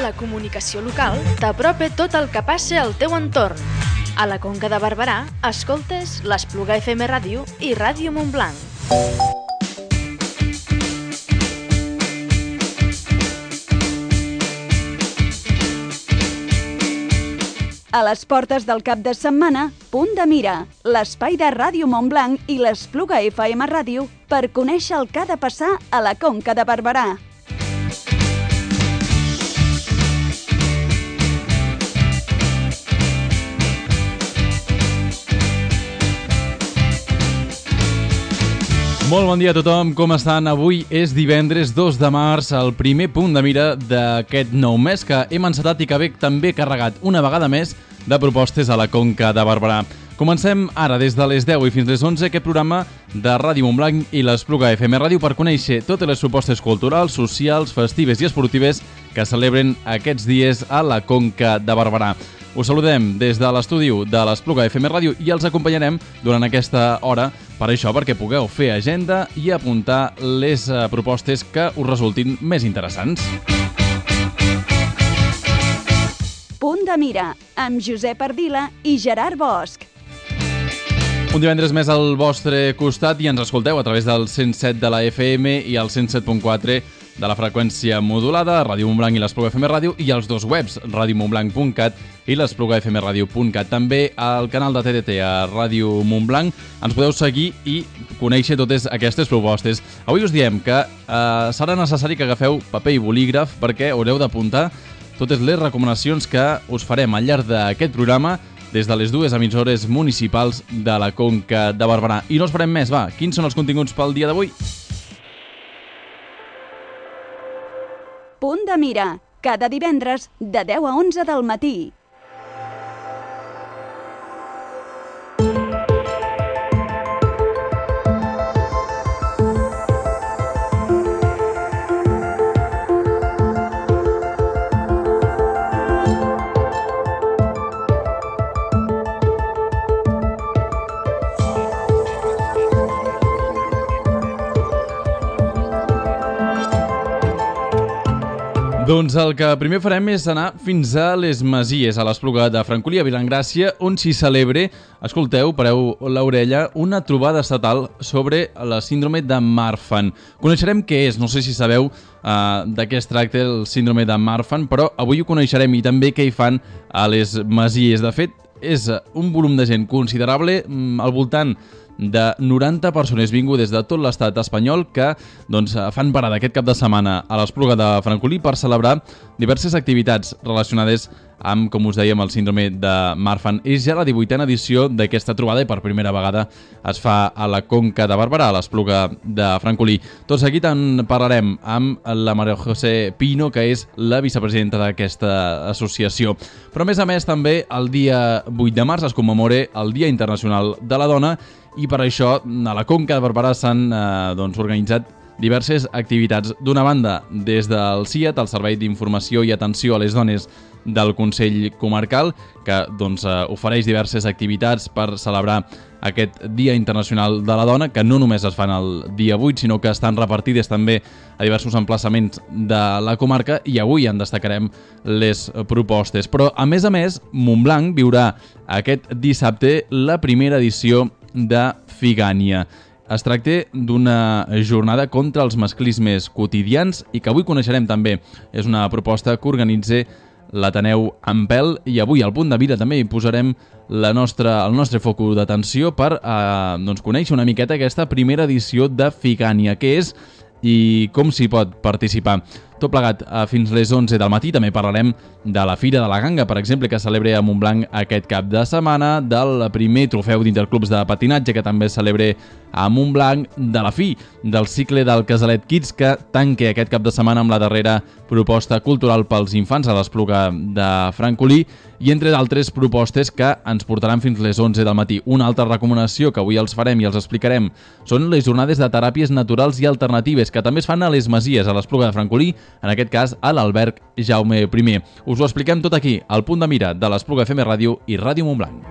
la comunicació local t'apropa tot el que passa al teu entorn. A la Conca de Barberà, escoltes l'Espluga FM Ràdio i Ràdio Montblanc. A les portes del cap de setmana, Punt de Mira, l'espai de Ràdio Montblanc i l'Espluga FM Ràdio per conèixer el que ha de passar a la Conca de Barberà. Molt bon dia a tothom, com estan? Avui és divendres 2 de març, el primer punt de mira d'aquest nou mes que hem encetat i que ve també carregat una vegada més de propostes a la Conca de Barberà. Comencem ara des de les 10 i fins les 11 aquest programa de Ràdio Montblanc i l'Espluga FM Ràdio per conèixer totes les propostes culturals, socials, festives i esportives que celebren aquests dies a la Conca de Barberà. Us saludem des de l'estudi de l'Espluga FM Ràdio i els acompanyarem durant aquesta hora per això, perquè pugueu fer agenda i apuntar les propostes que us resultin més interessants. Punt de Mira, amb Josep Ardila i Gerard Bosch. Un divendres més al vostre costat i ens escolteu a través del 107 de la FM i el 107.4 de la freqüència modulada, Ràdio Montblanc i l'Espluga FM Ràdio, i els dos webs, radiomontblanc.cat i l'esplugafmradio.cat. També al canal de TDT a Ràdio Montblanc ens podeu seguir i conèixer totes aquestes propostes. Avui us diem que serà necessari que agafeu paper i bolígraf perquè haureu d'apuntar totes les recomanacions que us farem al llarg d'aquest programa des de les dues emissores municipals de la Conca de Barberà. I no us farem més, va. Quins són els continguts pel dia d'avui? Punt de Mira, cada divendres de 10 a 11 del matí. Doncs el que primer farem és anar fins a les Masies, a l'Espluga de Francolí, a Vilagràcia, on s'hi celebra, escolteu, pareu l'orella, una trobada estatal sobre la síndrome de Marfan. Coneixerem què és, no sé si sabeu de què es tracta el síndrome de Marfan, però avui ho coneixerem i també què hi fan a les Masies. De fet, és un volum de gent considerable, al voltant de 90 persones vingudes de tot l'estat espanyol que fan parada aquest cap de setmana a l'Espluga de Francolí per celebrar diverses activitats relacionades amb, com us dèiem, el síndrome de Marfan. És ja la 18a edició d'aquesta trobada i per primera vegada es fa a la Conca de Barberà, a l'Espluga de Francolí. Tot seguit en parlarem amb la Maria José Pino, que és la vicepresidenta d'aquesta associació. Però a més també el dia 8 de març es commemora el Dia Internacional de la Dona i per això a la Conca de Barberà s'han organitzat diverses activitats. D'una banda, des del CIAT, el Servei d'Informació i Atenció a les Dones del Consell Comarcal, que ofereix diverses activitats per celebrar aquest Dia Internacional de la Dona, que no només es fan el dia 8, sinó que estan repartides també a diversos emplaçaments de la comarca i avui en destacarem les propostes. Però, a més, Montblanc viurà aquest dissabte la primera edició de Figània. Es tracta d'una jornada contra els masclismes quotidians i que avui coneixerem també. És una proposta que organitza l'Ateneu Ampel i avui al Punt de Mira també hi posarem el nostre focus d'atenció per conèixer una miqueta aquesta primera edició de Figània, què és i com s'hi pot participar. Tot plegat fins les 11 del matí. També parlarem de la Fira de la Ganga, per exemple, que celebra a Montblanc aquest cap de setmana, del primer trofeu d'interclubs de patinatge que també celebra a Montblanc, de la fi del cicle del Casalet Kids, que tanca aquest cap de setmana amb la darrera proposta cultural pels infants a l'Espluga de Francolí i entre d'altres propostes que ens portaran fins les 11 del matí. Una altra recomanació que avui els farem i els explicarem són les jornades de teràpies naturals i alternatives que també es fan a les Masies, a l'Espluga de Francolí, en aquest cas a l'Alberg Jaume I. Us ho expliquem tot aquí, al Punt de Mira de l'Espluga FM Ràdio i Ràdio Montblanc.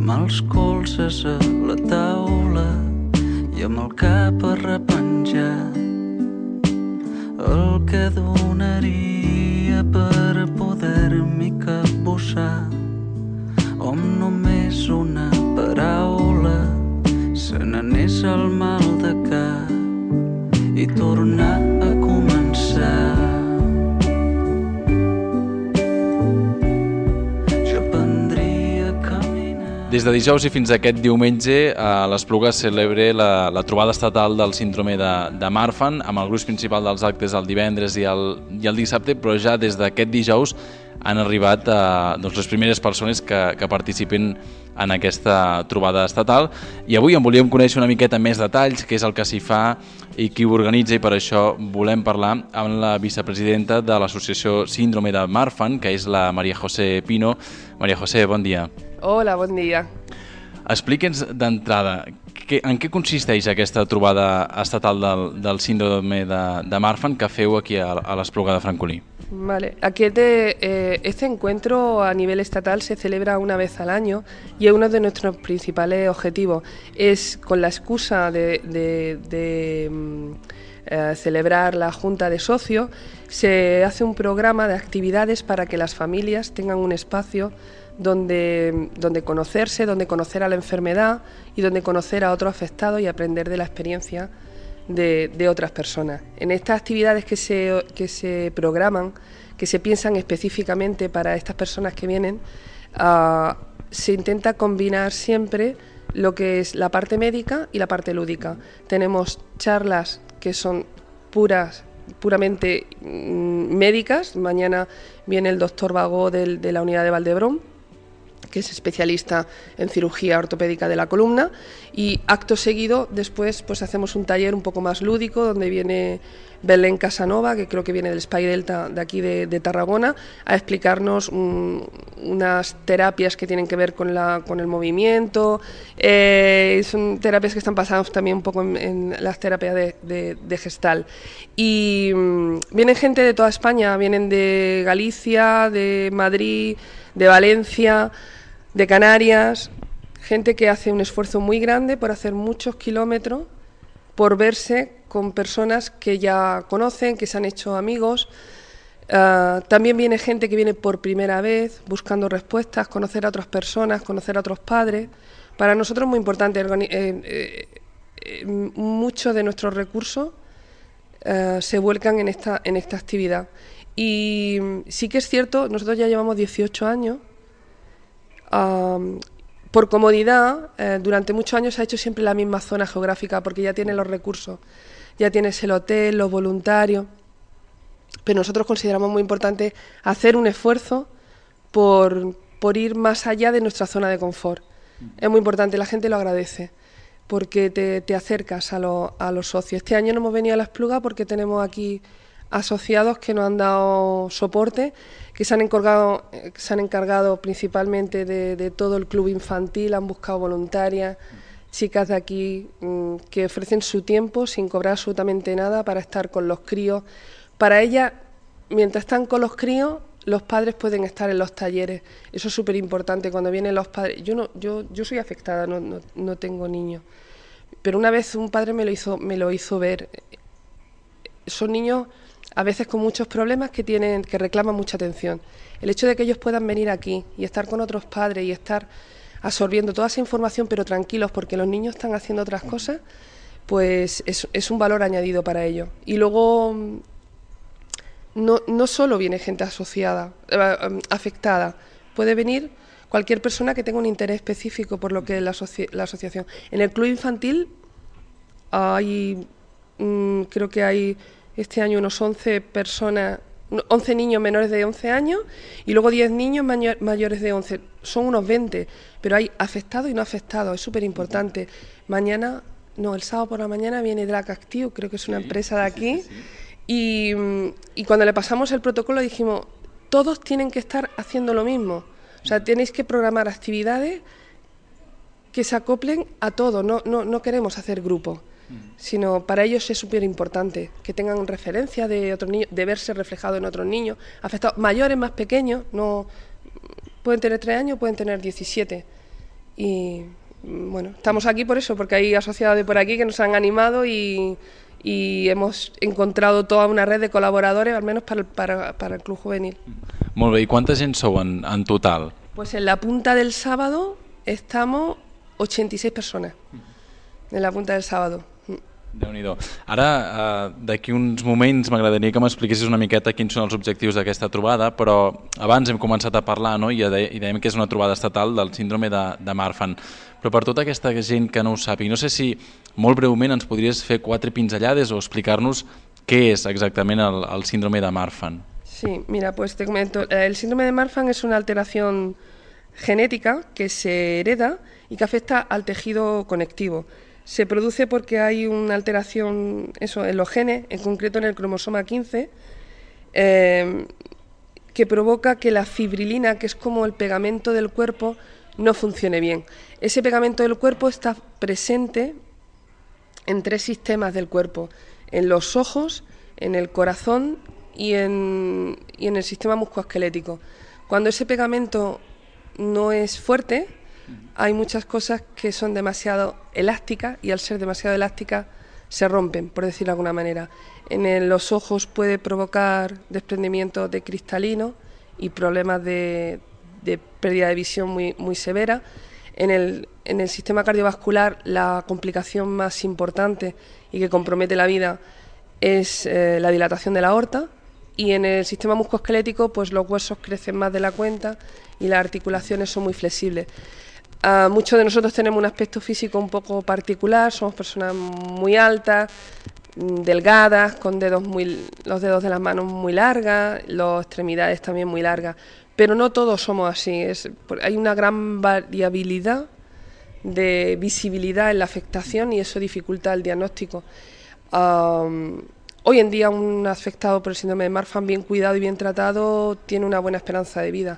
amb els colzes a la taula i amb el cap arrepenjat. El que donaria per poder-m'hi capbussar, o amb només una paraula se n'anés el mal de cap i tornar a començar. Jo aprendria a caminar. Des de dijous i fins a aquest diumenge a l'Espluga celebra la trobada estatal del síndrome de Marfan, amb el gruix principal dels actes el divendres i el dissabte, però ja des d'aquest dijous han arribat les primeres persones que participen en aquesta trobada estatal, i avui en volíem conèixer una miqueta més detalls, què és el que s'hi fa i qui ho organitza, i per això volem parlar amb la vicepresidenta de l'associació Síndrome de Marfan, que és la María José Pino. María José, bon dia. Hola, bon dia. Explique'ns d'entrada en què consisteix aquesta trobada estatal del síndrome de Marfan que feu aquí a l'Espluga de Francolí. Vale. Este encuentro a nivel estatal se celebra una vez al año y uno de nuestros principales objetivos es, con la excusa de celebrar la Junta de Socios, se hace un programa de actividades para que las familias tengan un espacio donde conocerse, donde conocer a la enfermedad y donde conocer a otro afectado y aprender de la experiencia de otras personas. En estas actividades que se programan, que se piensan específicamente para estas personas que vienen, se intenta combinar siempre lo que es la parte médica y la parte lúdica. Tenemos charlas que son puramente médicas. Mañana viene el doctor Bagó de la unidad de Valdebrón, que es especialista en cirugía ortopédica de la columna, y acto seguido después pues hacemos un taller un poco más lúdico donde viene Belén Casanova, que creo que viene del Spy Delta de aquí de Tarragona, a explicarnos unas terapias que tienen que ver con el movimiento. Son terapias que están basadas también un poco en las terapias de Gestalt. Y vienen gente de toda España, vienen de Galicia, de Madrid, de Valencia, de Canarias, gente que hace un esfuerzo muy grande por hacer muchos kilómetros, por verse con personas que ya conocen, que se han hecho amigos. También viene gente que viene por primera vez buscando respuestas, conocer a otras personas, conocer a otros padres. Para nosotros es muy importante, muchos de nuestros recursos se vuelcan en esta actividad. Y sí que es cierto, nosotros ya llevamos 18 años. Por comodidad, durante muchos años se ha hecho siempre la misma zona geográfica porque ya tiene los recursos, ya tienes el hotel, los voluntarios, pero nosotros consideramos muy importante hacer un esfuerzo por ir más allá de nuestra zona de confort. Es muy importante, la gente lo agradece porque te acercas a los socios. Este año no hemos venido a la Espluga porque tenemos aquí asociados que nos han dado soporte, que se han encargado principalmente de todo el club infantil, han buscado voluntarias, chicas de aquí que ofrecen su tiempo sin cobrar absolutamente nada para estar con los críos. Para ellas, mientras están con los críos, los padres pueden estar en los talleres. Eso es súper importante cuando vienen los padres. Yo soy afectada, no tengo niños, pero una vez un padre me lo hizo ver. Son niños a veces con muchos problemas que reclaman mucha atención. El hecho de que ellos puedan venir aquí y estar con otros padres y estar absorbiendo toda esa información, pero tranquilos porque los niños están haciendo otras cosas, pues es un valor añadido para ellos. Y luego no solo viene gente afectada, puede venir cualquier persona que tenga un interés específico por lo que es la asociación. En el club infantil creo que hay este año unos 11 niños menores de 11 años y luego 10 niños mayores de 11. Son unos 20, pero hay afectados y no afectados, es súper importante. El sábado por la mañana viene Drac Active, creo que es una empresa de aquí, y cuando le pasamos el protocolo dijimos, todos tienen que estar haciendo lo mismo. O sea, tenéis que programar actividades que se acoplen a todo, no queremos hacer grupos, sino para ellos es súper importante que tengan referencia de otros niños, de verse reflejado en otros niños, afectados, mayores, más pequeños, no pueden tener 3 años, pueden tener 17, Y bueno, estamos aquí por eso, porque hay asociados de por aquí que nos han animado y hemos encontrado toda una red de colaboradores, al menos para el Club Juvenil. Molt bé, i quanta gent sou en total? Pues en la punta del sábado estamos 86 personas. En la punta del sábado. Déu-n'hi-do. Ara, d'aquí uns moments, m'agradaria que m'expliquessis una miqueta quins són els objectius d'aquesta trobada, però abans hem començat a parlar, no? I dèiem que és una trobada estatal del síndrome de Marfan. Però per tota aquesta gent que no ho sàpiga, no sé si molt breument ens podries fer 4 pinzellades o explicar-nos què és exactament el síndrome de Marfan. Sí, mira, pues te comento. El síndrome de Marfan es una alteración genética que se hereda y que afecta al tejido conectivo. Se produce porque hay una alteración en los genes, en concreto en el cromosoma 15, que provoca que la fibrilina, que es como el pegamento del cuerpo, no funcione bien. Ese pegamento del cuerpo está presente en 3 sistemas del cuerpo: en los ojos, en el corazón y en el sistema musculoesquelético. Cuando ese pegamento no es fuerte, hay muchas cosas que son demasiado elásticas y al ser demasiado elásticas se rompen, por decirlo de alguna manera. En los ojos puede provocar desprendimiento de cristalino y problemas de pérdida de visión muy severa. En el sistema cardiovascular, la complicación más importante y que compromete la vida es la dilatación de la aorta. Y en el sistema musculoesquelético, pues los huesos crecen más de la cuenta y las articulaciones son muy flexibles. Muchos de nosotros tenemos un aspecto físico un poco particular, somos personas muy altas, delgadas, con los dedos de las manos muy largas, las extremidades también muy largas, pero no todos somos así. Hay una gran variabilidad de visibilidad en la afectación y eso dificulta el diagnóstico. Hoy en día un afectado por el síndrome de Marfan bien cuidado y bien tratado tiene una buena esperanza de vida.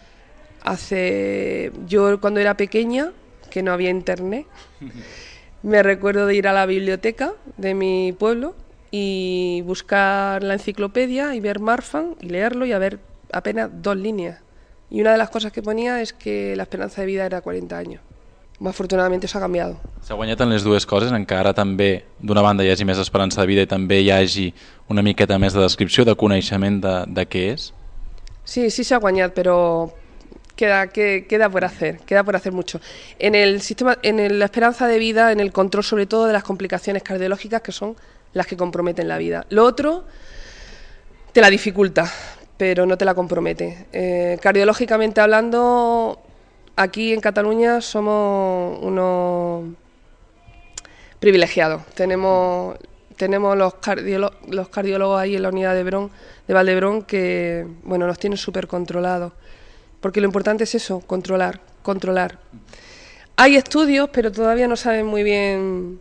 Yo cuando era pequeña, que no había internet, me recuerdo de ir a la biblioteca de mi pueblo y buscar la enciclopedia y ver Marfan y leerlo y a ver apenas 2 líneas. Y una de las cosas que ponía es que la esperanza de vida era 40 años. Afortunadamente eso ha canviado. S'ha guanyat en les dues coses, en què ara també d'una banda hi hagi més esperança de vida i també hi hagi una miqueta més de descripció, de coneixement de què és? Sí, se ha guanyat, però queda por hacer mucho. En la esperanza de vida, en el control sobre todo de las complicaciones cardiológicas, que son las que comprometen la vida. Lo otro te la dificulta, pero no te la compromete. Cardiológicamente hablando, aquí en Cataluña somos unos privilegiados. Tenemos los cardiólogos ahí en la unidad de Valdebrón que nos tienen súper controlados. Porque lo importante es eso, controlar. Hay estudios, pero todavía no saben muy bien,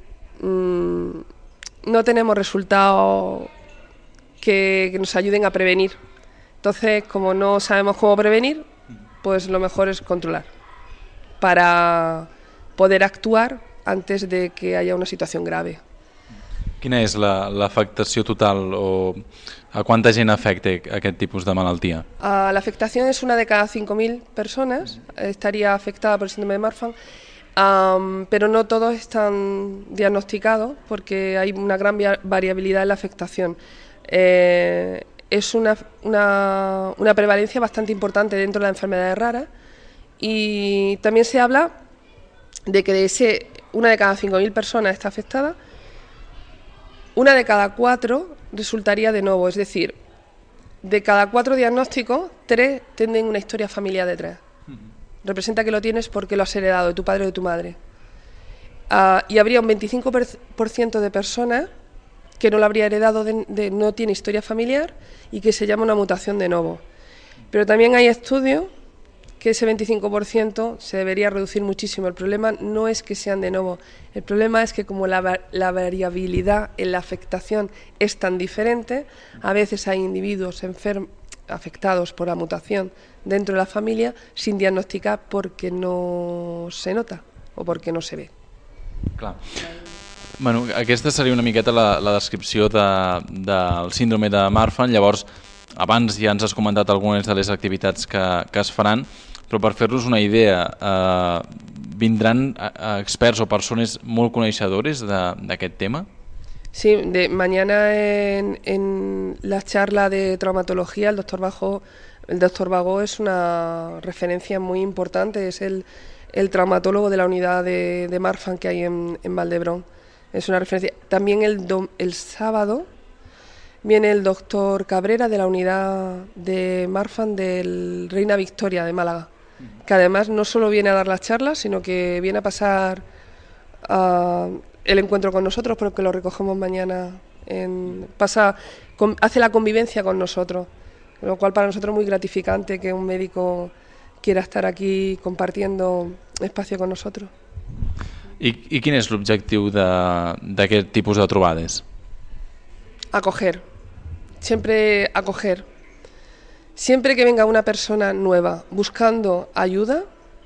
no tenemos resultados que nos ayuden a prevenir. Entonces, como no sabemos cómo prevenir, pues lo mejor es controlar, para poder actuar antes de que haya una situación grave. Quina és l'afectació total o a quanta gent afecta aquest tipus de malaltia? La afectación es una de cada 5.000 personas, estaría afectada por el síndrome de Marfan, pero no todos están diagnosticados porque hay una gran variabilidad en la afectación. Es una prevalencia bastante importante dentro de las enfermedades raras y también se habla de que una de cada 5.000 personas está afectada, una de cada 4 resultaría de novo, es decir, de cada 4 diagnósticos, 3 tienen una historia familiar detrás. Representa que lo tienes porque lo has heredado de tu padre o de tu madre. Y habría un 25% de personas que no lo habría heredado, no tiene historia familiar y que se llama una mutación de novo. Pero también hay estudios que ese 25% se debería reducir muchísimo. El problema no es que sean de novo, el problema es que como la variabilidad en la afectación es tan diferente, a veces hay individuos afectados por la mutación dentro de la familia sin diagnosticar porque no se nota o porque no se ve. Clar. Bueno, aquesta seria una miqueta la descripció del síndrome de Marfan. Llavors, abans ja ens has comentat algunes de les activitats que es faran, però per fer-vos una idea, vindran experts o persones molt coneixedores d'aquest tema? Sí, mañana en la charla de traumatología el doctor Bagó es una referencia muy importante, es el traumatólogo de la unidad de Marfan que hay en Valdebrón. Es una referencia. También el sábado viene el doctor Cabrera de la unidad de Marfan del Reina Victoria de Málaga, que además no solo viene a dar las charlas, sino que viene a pasar el encuentro con nosotros, porque lo recogemos mañana, hace la convivencia con nosotros, lo cual para nosotros es muy gratificante que un médico quiera estar aquí compartiendo espacio con nosotros. I quin és l'objectiu d'aquest tipus de trobades? Acoger, siempre acoger. Siempre que venga una persona nueva buscando ayuda,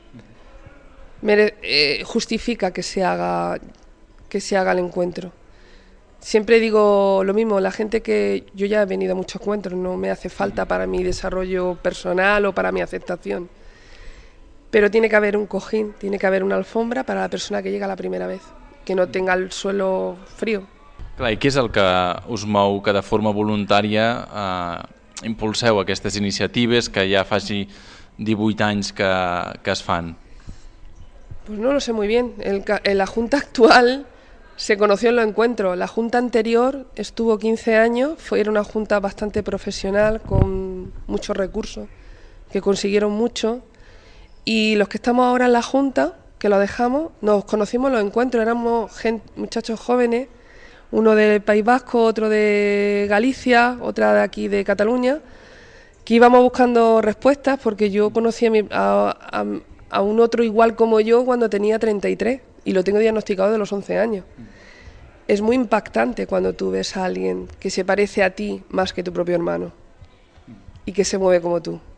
justifica que se haga el encuentro. Siempre digo lo mismo, la gente que yo ya he venido a muchos encuentros, no me hace falta para mi desarrollo personal o para mi aceptación. Pero tiene que haber un cojín, tiene que haver una alfombra para la persona que llega la primera vez, que no tenga el suelo frío. Clar, i què és el que us mou que de forma voluntària impulseu aquestes iniciatives que ja faci 18 anys que es fan? Pues no lo sé muy bien. La Junta actual se conoció en los encuentros. La Junta anterior estuvo 15 años, era una Junta bastante profesional, con muchos recursos, que consiguieron mucho. Y los que estamos ahora en la Junta, que lo dejamos, nos conocimos en los encuentros, éramos muchachos jóvenes, uno del País Vasco, otro de Galicia, otra de aquí de Cataluña, que íbamos buscando respuestas, porque yo conocí a un otro igual como yo cuando tenía 33 y lo tengo diagnosticado de los 11 años. Es muy impactante cuando tú ves a alguien que se parece a ti más que tu propio hermano y que se mueve como tú.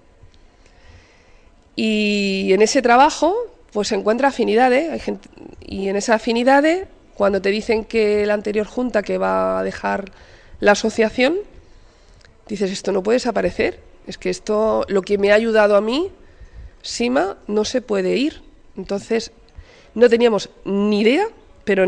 Y en ese trabajo pues se encuentra afinidades, hay gente, y en esas afinidades, cuando te dicen que la anterior junta que va a dejar la asociación, dices, esto no puede desaparecer, es que esto, lo que me ha ayudado a mí, Sima, no se puede ir. Entonces no teníamos ni idea, pero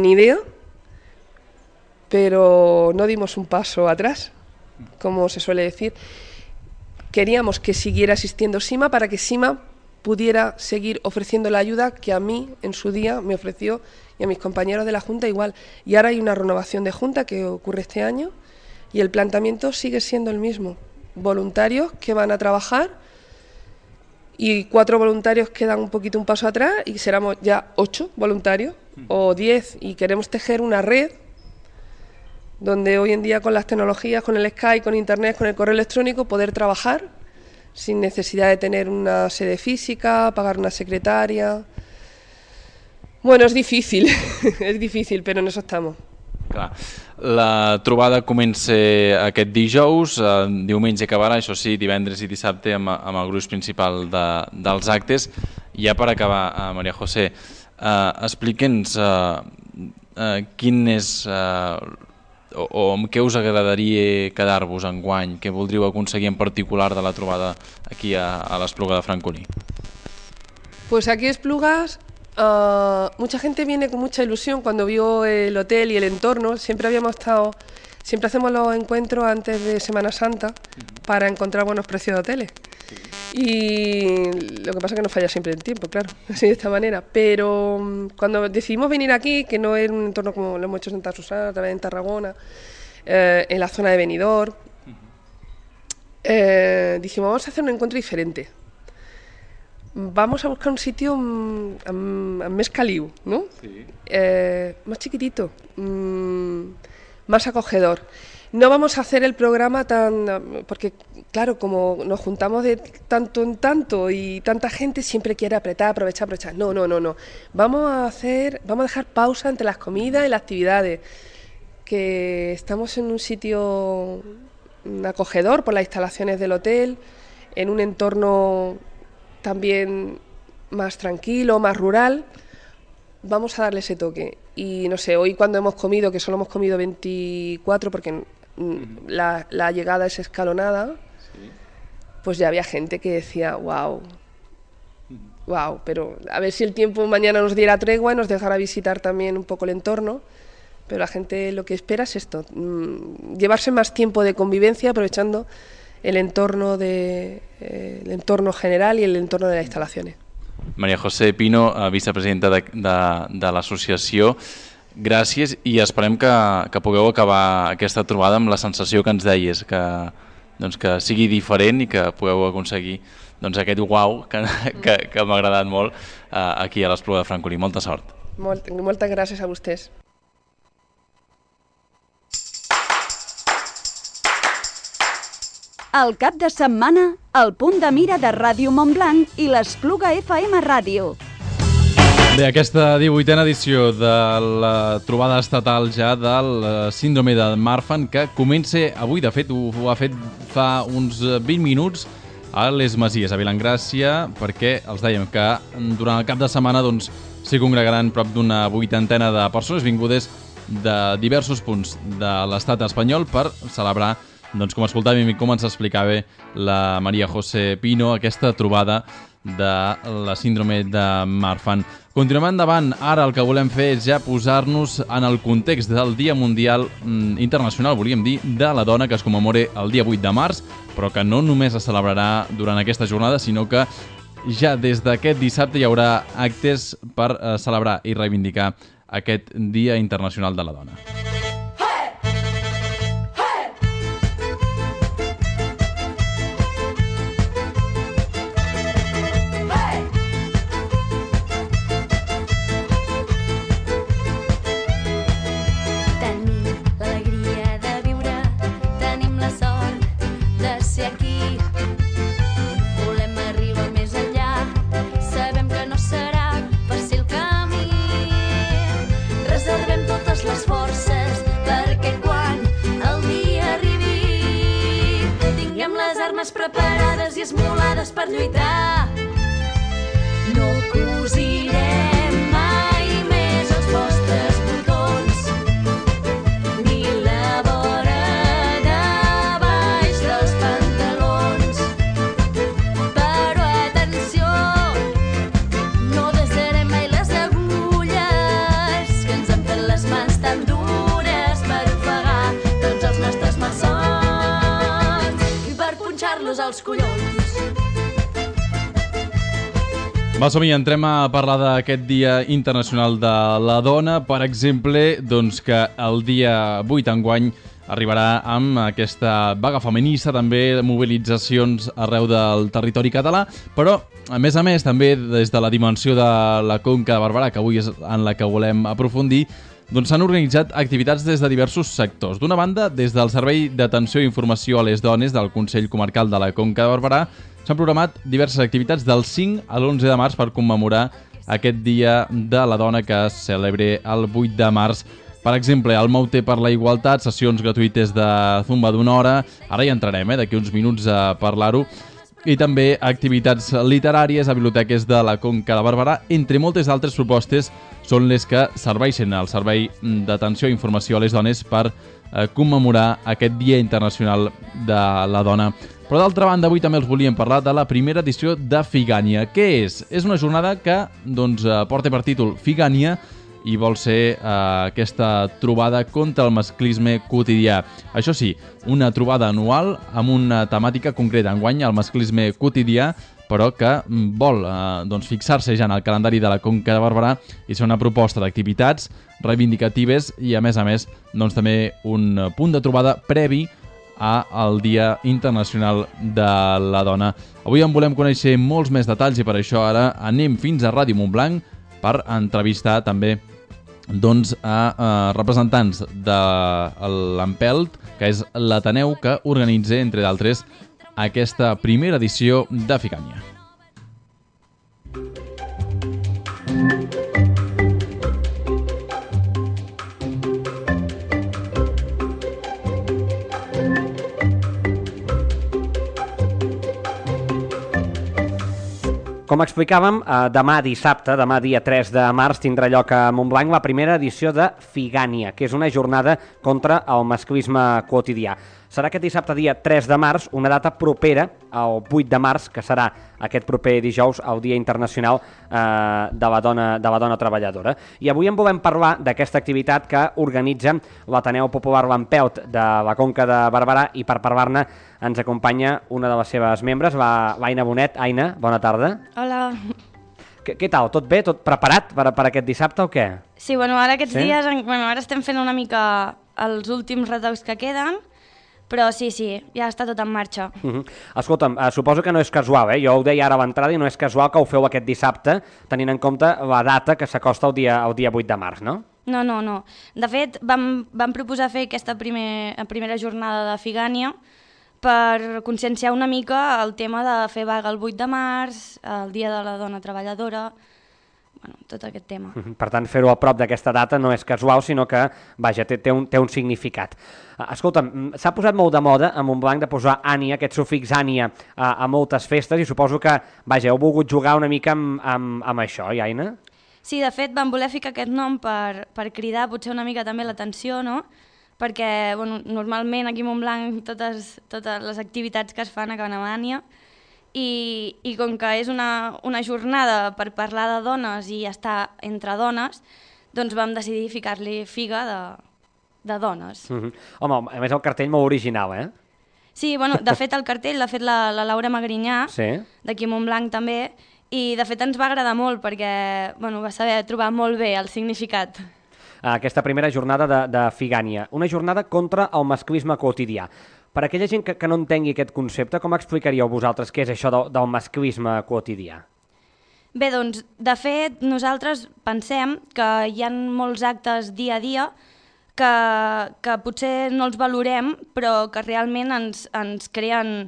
no dimos un paso atrás, como se suele decir. Queríamos que siguiera existiendo Sima para que Sima pudiera seguir ofreciendo la ayuda que a mí en su día me ofreció y a mis compañeros de la Junta igual. Y ahora hay una renovación de Junta que ocurre este año y el planteamiento sigue siendo el mismo. Voluntarios que van a trabajar y 4 voluntarios que dan un paso atrás y seremos ya 8 voluntarios o 10 y queremos tejer una red donde hoy en día con las tecnologías, con el Skype, con Internet, con el correo electrónico, poder trabajar sin necesidad de tener una sede física, pagar una secretaria. Bueno, es difícil, és difícil, però en això estamos. Clar. La trobada comença aquest dijous, diumenge acabarà, això sí, divendres i dissabte amb el gruix principal dels actes. I ja per acabar, Maria José, explica'ns quin és o amb què us agradaria quedar-vos enguany, què voldríeu aconseguir en particular de la trobada aquí a l'Espluga de Francolí? Pues aquí a Esplugas mucha gente viene con mucha ilusión cuando vio el hotel y el entorno. Siempre hacemos los encuentros antes de Semana Santa para encontrar buenos precios de hoteles. Y lo que pasa es que nos falla siempre el tiempo, claro, así de esta manera. Pero cuando decidimos venir aquí, que no es un entorno como lo hemos hecho en Santa Susana, otra vez en Tarragona, en la zona de Benidorm, dijimos, vamos a hacer un encuentro diferente. Vamos a buscar un sitio más caliu, ¿no? Sí. Más chiquitito, más acogedor. No vamos a hacer el programa porque claro, como nos juntamos de tanto en tanto y tanta gente siempre quiere apretar, aprovechar. No. Vamos a dejar pausa entre las comidas y las actividades. Que estamos en un sitio acogedor por las instalaciones del hotel, en un entorno también más tranquilo, más rural. Vamos a darle ese toque. Y no sé, hoy cuando hemos comido, que solo hemos comido 24 porque la llegada es escalonada, sí. Pues ya había gente que decía, wow, wow, pero a ver si el tiempo mañana nos diera tregua y nos dejara visitar también un poco el entorno. Pero la gente lo que espera es esto, llevarse más tiempo de convivencia aprovechando el entorno general y el entorno de las instalaciones. Maria José Pino, vicepresidenta de l'associació, gràcies i esperem que pugueu acabar aquesta trobada amb la sensació que ens deies, que sigui diferent i que pugueu aconseguir aquest uau que m'ha agradat molt aquí a l'Espluga de Francolí. Molta sort. Moltes gràcies a vostès. El cap de setmana, el punt de mira de Ràdio Montblanc i l'Espluga FM Ràdio. Bé, aquesta 18a edició de la trobada estatal ja del síndrome de Marfan, que comença avui, de fet ho ha fet fa uns 20 minuts a les Masies, a Vilangràcia, perquè els dèiem que durant el cap de setmana s'hi congregaran prop d'una 80ena de persones vingudes de diversos punts de l'estat espanyol per celebrar, com escoltàvem i com ens explicava la Maria José Pino, aquesta trobada de la síndrome de Marfan. Continuem endavant. Ara el que volem fer és ja posar-nos en el context del Dia Mundial Internacional, volíem dir, de la Dona, que es commemora el dia 8 de març, però que no només es celebrarà durant aquesta jornada, sinó que ja des d'aquest dissabte hi haurà actes per celebrar i reivindicar aquest Dia Internacional de la Dona. Preparades i esmolades per lluitar. No cosirem mai més els vostres botons ni la vora de baix dels pantalons. Però atenció, no desarem mai les agulles que ens han fet les mans tan dures per ofegar tots els nostres malsons als collons. Va, som-hi, entrem a parlar d'aquest Dia Internacional de la Dona. Per exemple, que el dia 8 enguany arribarà amb aquesta vaga feminista, també mobilitzacions arreu del territori català, però, a més, també des de la dimensió de la Conca de Barberà, que avui és en la que volem aprofundir, s'han organitzat activitats des de diversos sectors. D'una banda, des del Servei d'Atenció i Informació a les Dones del Consell Comarcal de la Conca de Barberà s'han programat diverses activitats del 5 a l'11 de març per commemorar aquest Dia de la Dona que es celebra el 8 de març. Per exemple, el Mauter per la Igualtat, sessions gratuïtes de zumba d'una hora, ara hi entrarem, d'aquí uns minuts a parlar-ho, i també activitats literàries a biblioteques de la Conca de Barberà, entre moltes altres propostes són les que serveixen al Servei d'Atenció i Informació a les Dones per commemorar aquest Dia Internacional de la Dona. Però d'altra banda, avui també els volíem parlar de la primera edició de Figània. Què és? És una jornada que porta per títol Figània i vol ser aquesta trobada contra el masclisme quotidià. Això sí, una trobada anual amb una temàtica concreta. Enguany el masclisme quotidià, però que vol fixar-se ja en el calendari de la Conca de Barberà i ser una proposta d'activitats reivindicatives i, a més, també un punt de trobada previ al Dia Internacional de la Dona. Avui en volem conèixer molts més detalls i per això ara anem fins a Ràdio Montblanc per entrevistar també a representants de l'Empelt, que és l'Ateneu que organitza, entre d'altres, aquesta primera edició de Figània. Com explicàvem, demà dissabte, demà dia 3 de març, tindrà lloc a Montblanc la primera edició de Figània, que és una jornada contra el masclisme quotidià. serà aquest dissabte dia 3 de març, una data propera al 8 de març, que serà aquest proper dijous, el Dia Internacional de la Dona Treballadora. I avui en volem parlar d'aquesta activitat que organitza l'Ateneu Popular Lampelt de la Conca de Barberà, i per parlar-ne ens acompanya una de les seves membres, l'Aina Bonet. Aina, bona tarda. Hola. Què tal? Tot bé? Tot preparat per aquest dissabte o què? Sí, ara aquests dies, ara estem fent una mica els últims retocs que queden, però sí, ja està tot en marxa. Escolta'm, suposo que no és casual, jo ho deia ara a l'entrada, i no és casual que ho feu aquest dissabte, tenint en compte la data que s'acosta el dia 8 de març, no? No. De fet, vam proposar fer aquesta primera jornada de Figània per conscienciar una mica el tema de fer vaga el 8 de març, el Dia de la Dona Treballadora, tot aquest tema. Per tant, fer-ho a prop d'aquesta data no és casual, sinó que, vaja, té un significat. Escolta'm, s'ha posat molt de moda a Montblanc de posar ània, aquest sufix ània, a moltes festes, i suposo que, vaja, heu volgut jugar una mica amb això, Aina? Sí, de fet, vam voler ficar aquest nom per cridar potser una mica també l'atenció, no?, perquè normalment aquí a Montblanc totes les activitats que es fan acaben amb ània, i com que és una jornada per parlar de dones i estar entre dones, doncs vam decidir ficar-li figa de dones. Home, a més el cartell molt original, eh? Sí, de fet el cartell l'ha fet la Laura Magrinyà, d'aquí a Montblanc també, i de fet ens va agradar molt perquè va saber trobar molt bé el significat. Aquesta primera jornada de Figània, una jornada contra el masclisme quotidià. Per a aquella gent que no entengui aquest concepte, com explicaríeu vosaltres què és això del masclisme quotidià? Bé, doncs, de fet, nosaltres pensem que hi ha molts actes dia a dia que potser no els valorem, però que realment ens creen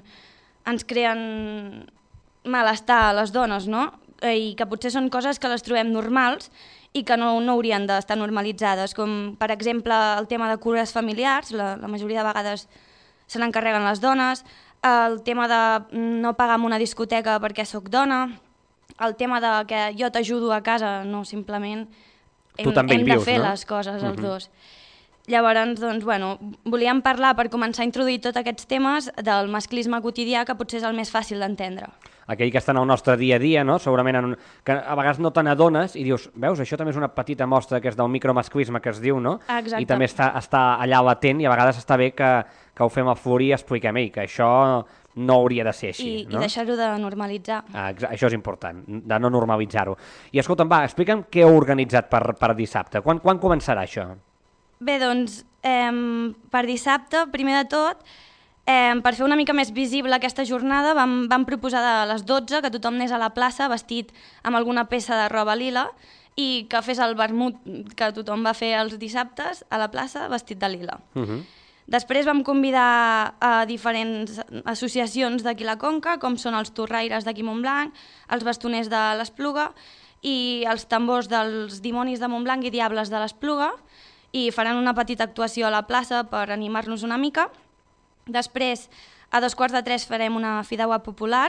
malestar a les dones, no? I que potser són coses que les trobem normals i que no haurien d'estar normalitzades, com per exemple el tema de cures familiars, la majoria de vegades se n'encarreguen les dones, el tema de no pagar en una discoteca perquè sóc dona, el tema de que jo t'ajudo a casa, no simplement hem de fer les coses els dos. Llavors, doncs, volíem parlar, per començar a introduir tots aquests temes del masclisme quotidià, que potser és el més fàcil d'entendre. Aquell que està en el nostre dia a dia, no? Segurament que a vegades no te n'adones i dius, veus, això també és una petita mostra que és del micromasclisme que es diu, no? Exacte. I també està allà latent, i a vegades està bé que ho fem a florir i expliquem que això no hauria de ser així. I deixar-ho de normalitzar. Això és important, de no normalitzar-ho. I escolta'm, explica'm què heu organitzat per dissabte. Quan començarà això? Bé, doncs, per dissabte, primer de tot, per fer una mica més visible aquesta jornada, vam proposar a les 12 que tothom anés a la plaça vestit amb alguna peça de roba lila i que fes el vermut que tothom va fer els dissabtes a la plaça vestit de lila. Després vam convidar a diferents associacions d'aquí la Conca, com són els torraires d'aquí Montblanc, els bastoners de l'Espluga i els tambors dels dimonis de Montblanc i diables de l'Espluga, i faran una petita actuació a la plaça per animar-nos una mica. Després, a 2:45 farem una fideuà popular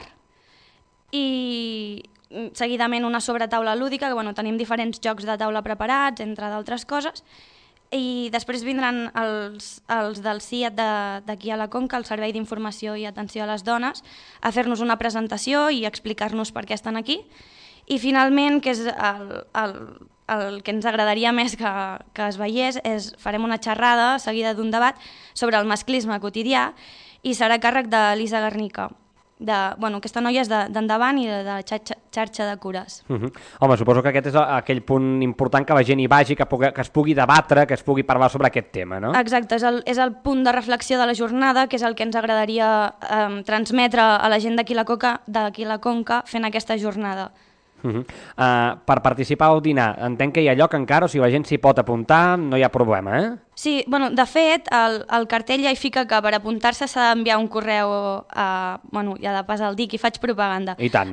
i seguidament una sobretaula lúdica, que tenim diferents jocs de taula preparats, entre d'altres coses, i després vindran els del CIAT d'aquí a la Conca, el Servei d'Informació i Atenció a les Dones, a fer-nos una presentació i explicar-nos per què estan aquí. I finalment, que és el que ens agradaria més que es veiés, farem una xerrada seguida d'un debat sobre el masclisme quotidià i serà a càrrec de Lisa Garnica. Aquesta noia és d'Endavant i de la xarxa de cures. Home, suposo que aquest és aquell punt important, que la gent hi vagi, que es pugui debatre, que es pugui parlar sobre aquest tema, no? Exacte, és el punt de reflexió de la jornada, que és el que ens agradaria transmetre a la gent d'aquí la Conca fent aquesta jornada. Per participar al dinar, entenc que hi ha lloc encara, o sigui, la gent s'hi pot apuntar, no hi ha problema, eh? Sí, de fet, el cartell ja hi fica que per apuntar-se s'ha d'enviar un correu ja de pas el dic i faig propaganda. I tant.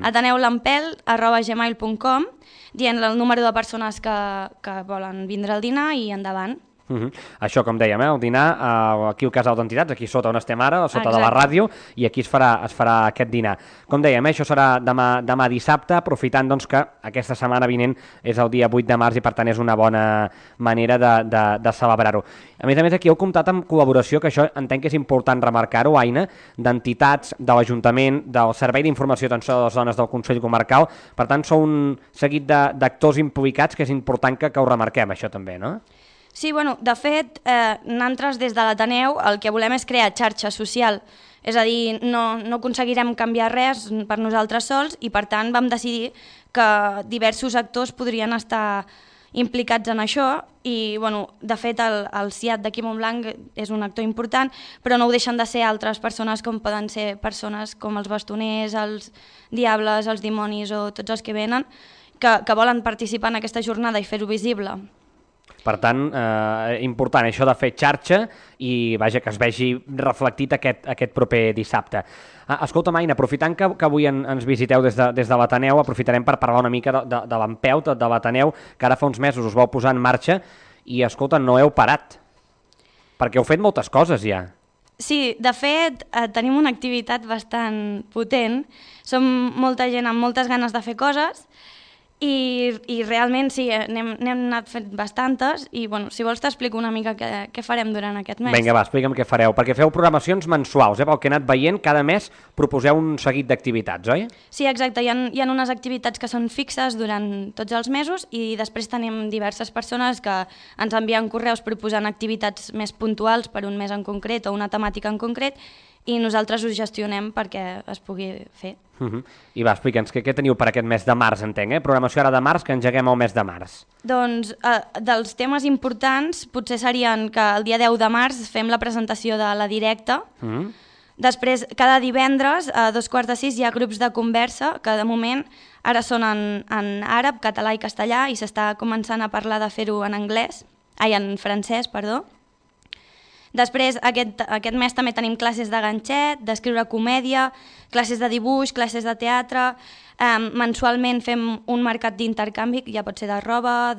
ateneulampel@gmail.com, dient el número de persones que volen vindre al dinar i endavant. Això, com dèiem, el dinar aquí al Casal d'Entitats, aquí sota on estem ara, sota de la ràdio, i aquí es farà aquest dinar. Com dèiem, això serà demà dissabte, aprofitant doncs, que aquesta setmana vinent és el dia 8 de març i per tant és una bona manera de celebrar-ho. A més, aquí heu comptat amb col·laboració, que això entenc que és important remarcar-ho, Aina, d'entitats, de l'Ajuntament, del Servei d'Informació i Atenció a les Dones del Consell Comarcal. Per tant, sou un seguit d'actors implicats que és important que ho remarquem, això també, no? Sí, bueno, de fet, nosaltres des de l'Ateneu el que volem és crear xarxa social, és a dir, no aconseguirem canviar res per nosaltres sols i per tant vam decidir que diversos actors podrien estar implicats en això i, bueno, de fet el CIAT d'aquí Montblanc és un actor important, però no ho deixen de ser altres persones com poden ser persones com els bastoners, els diables, els dimonis o tots els que venen que volen participar en aquesta jornada i fer-ho visible. Per tant, important això de fer xarxa i vaja, que es vegi reflectit aquest proper dissabte. Escolta, Aina, aprofitant que avui ens visiteu des de l'Ateneu, aprofitarem per parlar una mica de l'Empelt, de l'Ateneu, que ara fa uns mesos us vau posar en marxa i, escolta, no heu parat, perquè heu fet moltes coses ja. Sí, de fet, tenim una activitat bastant potent, som molta gent amb moltes ganes de fer coses i realment sí, n'hem anat fent bastantes i bueno, si vols t'explico una mica què farem durant aquest mes. Vinga, va, explica'm què fareu, perquè feu programacions mensuals, pel que he anat veient, cada mes proposeu un seguit d'activitats, oi? Sí, exacte, hi ha unes activitats que són fixes durant tots els mesos i després tenim diverses persones que ens envien correus proposant activitats més puntuals per un mes en concret o una temàtica en concret i nosaltres ho gestionem perquè es pugui fer. I va, explica'ns, què teniu per aquest mes de març, entenc, programació ara de març, que engeguem el mes de març. Doncs dels temes importants potser serien que el dia 10 de març fem la presentació de la directa, després cada divendres a 2:45 hi ha grups de conversa que de moment ara són en àrab, català i castellà i s'està començant a parlar de fer-ho en francès, perdó. Després, aquest mes també tenim classes de ganxet, d'escriure comèdia, classes de dibuix, classes de teatre. Mensualment fem un mercat d'intercanvi, ja pot ser de roba,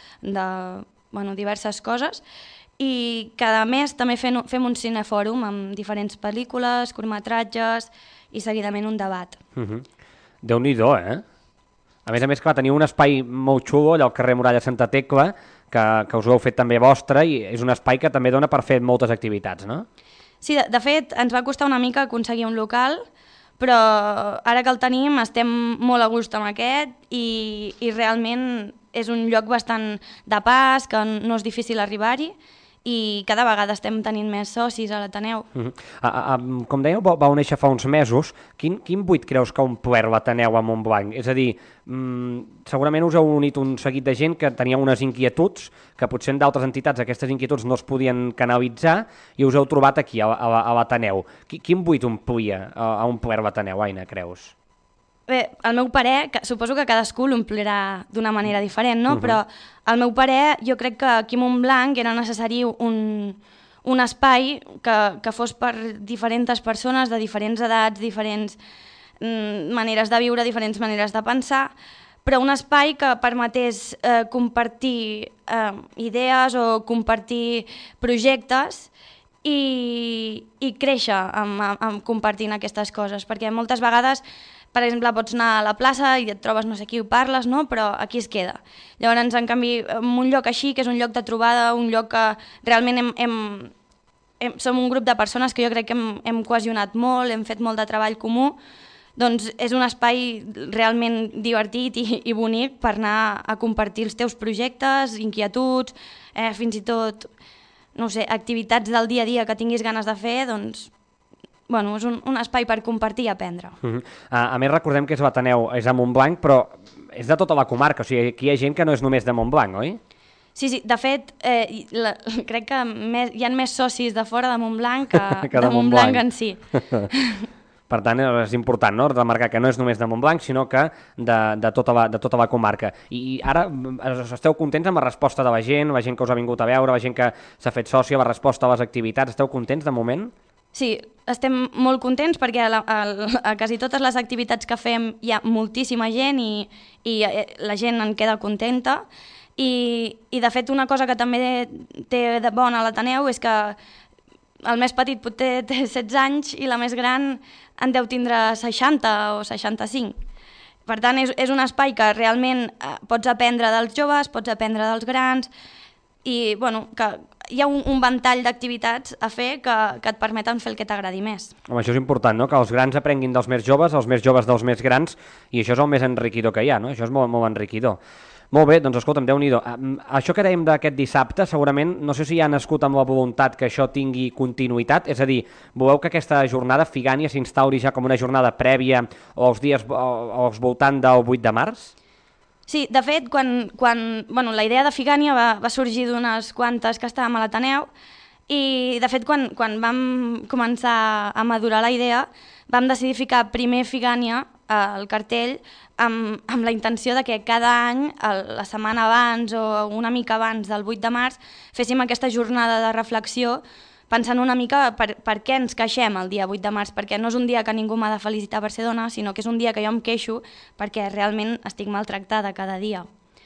de diverses coses. I cada mes també fem un cinefòrum amb diferents pel·lícules, curtmetratges i seguidament un debat. Déu-n'hi-do, A més, clar, teniu un espai molt xulo allà al carrer Muralla Santa Tecla, que us ho heu fet també vostre i és un espai que també dona per fer moltes activitats, no? Sí, de fet, ens va costar una mica aconseguir un local, però ara que el tenim estem molt a gust amb aquest i realment és un lloc bastant de pas, que no és difícil arribar-hi i cada vegada estem tenint més socis a l'Ateneu. Com dèieu, vau néixer fa uns mesos. Quin buit creus que ha omplert l'Ateneu a Montblanc? És a dir, segurament us heu unit un seguit de gent que tenia unes inquietuds, que potser en d'altres entitats aquestes inquietuds no es podien canalitzar i us heu trobat aquí, a l'Ateneu. Quin buit ha omplert l'Ateneu, Aina, creus? Bé, al meu parer, suposo que cadascú l'omplirà d'una manera diferent, no? Però al meu parer jo crec que aquí a Montblanc era necessari un espai que fos per diferents persones de diferents edats, diferents maneres de viure, diferents maneres de pensar, però un espai que permetés compartir idees o compartir projectes i créixer compartint aquestes coses, perquè moltes vegades, per exemple, pots anar a la plaça i et trobes no sé qui ho parles, no? Però aquí es queda. Llavors, en canvi, en un lloc així, que és un lloc de trobada, un lloc que realment som un grup de persones que jo crec que hem cohesionat molt, hem fet molt de treball comú, doncs és un espai realment divertit i bonic per anar a compartir els teus projectes, inquietuds, fins i tot, no sé, activitats del dia a dia que tinguis ganes de fer, doncs és un espai per compartir i aprendre. A més, recordem que és l'Ateneu, és a Montblanc, però és de tota la comarca, o sigui, aquí hi ha gent que no és només de Montblanc, oi? Sí, de fet, crec que hi ha més socis de fora de Montblanc que de Montblanc en si. Per tant, és important, no?, remarcar que no és només de Montblanc, sinó que de tota la comarca. I ara esteu contents amb la resposta de la gent que us ha vingut a veure, la gent que s'ha fet sòcia, la resposta a les activitats, esteu contents de moment? Sí, estem molt contents perquè a quasi totes les activitats que fem hi ha moltíssima gent i la gent en queda contenta I de fet una cosa que també té de bona l'Ateneu és que el més petit potser té 16 anys i la més gran en deu tindre 60 o 65. Per tant, és un espai que realment pots aprendre dels joves, pots aprendre dels grans i que hi ha un ventall d'activitats a fer que et permeten fer el que t'agradi més. Home, això és important, no? Que els grans aprenguin dels més joves dels més grans, i això és el més enriquidor que hi ha, no? Això és molt, molt enriquidor. Molt bé, doncs escolta'm, Déu-n'hi-do. Això que dèiem d'aquest dissabte, segurament, no sé si ha nascut amb la voluntat que això tingui continuïtat, és a dir, voleu que aquesta jornada Figània s'instauri ja com una jornada prèvia o els dies o els voltant del 8 de març? Sí, de fet, la idea de Figània va sorgir d'unes quantes que estàvem a l'Ateneu i, de fet, quan vam començar a madurar la idea, vam decidir ficar primer Figània al cartell amb la intenció de que cada any, la setmana abans o una mica abans del 8 de març, féssim aquesta jornada de reflexió pensant una mica per què ens queixem el dia 8 de març, perquè no és un dia que ningú m'ha de felicitar per ser dona, sinó que és un dia que jo em queixo perquè realment estic maltractada cada dia.